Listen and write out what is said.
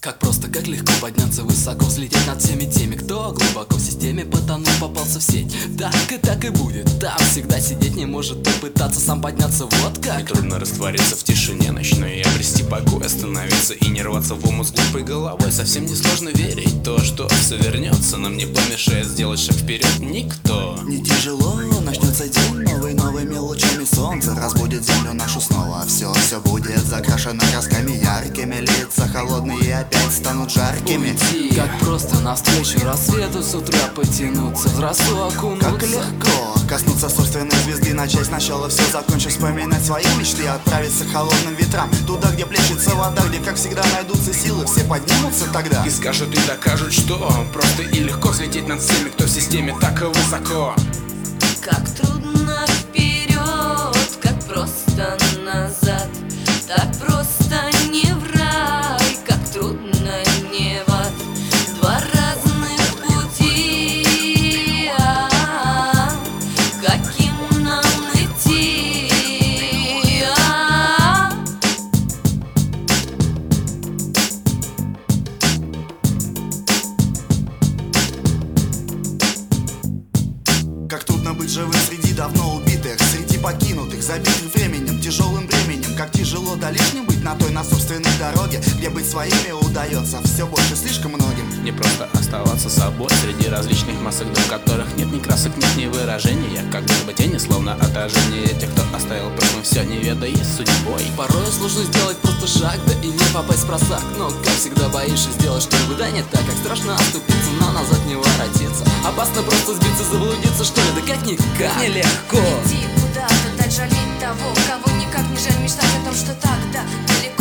Как просто, как легко подняться высоко, взлететь над всеми теми, кто глубоко в системе потонул, попался в сеть. Так и будет, там всегда сидеть не может, попытаться сам подняться, вот как. Нетрудно раствориться в тишине ночной и обрести покой, остановиться и не рваться в омут с глупой головой. Совсем несложно верить в то, что все вернется, нам не помешает сделать шаг вперед никто. Не тяжело, начнется день новыми лучами солнца разбудит землю нашу снова. Все будет закрашено красками яркими, лица холодные и опять станут жаркими. Уйти, как просто навстречу рассвету с утра потянуться, в росу окунуться. Как легко коснуться собственной звезды, начать сначала все, закончив вспоминать свои мечты, отправиться к холодным ветрам, туда, где плещется вода, где, как всегда, найдутся силы, все поднимутся тогда. И скажут и докажут, что просто и легко взлететь над всеми, кто в системе так и высоко. Как трудно вперед, как просто назад, так просто не в рай, как трудно не в ад. Два разных пути, каким нам идти? Как трудно быть живым среди давно убитых, среди покинутых, забитых временем, тяжелым бременем. Как тяжело да лишним быть на той, на собственной дороге, где быть своими удается все больше слишком многим. Не просто оставаться собой среди различных масок, в которых нет ни красок, нет ни выражения, как будто бы тени, словно отражение тех, кто оставил прошлым все, не ведая судьбой. Порой сложно сделать просто шаг, да и не попасть в просак. Но как всегда боишься сделать что-нибудь, да не так, как страшно оступиться, но назад не воротиться. Опасно просто сбиться, заблудиться, что ли, да как никак. Нелегко Иди куда-то, дать жалеть того, кого никак не жаль, мечтать о том, что так, да, далеко.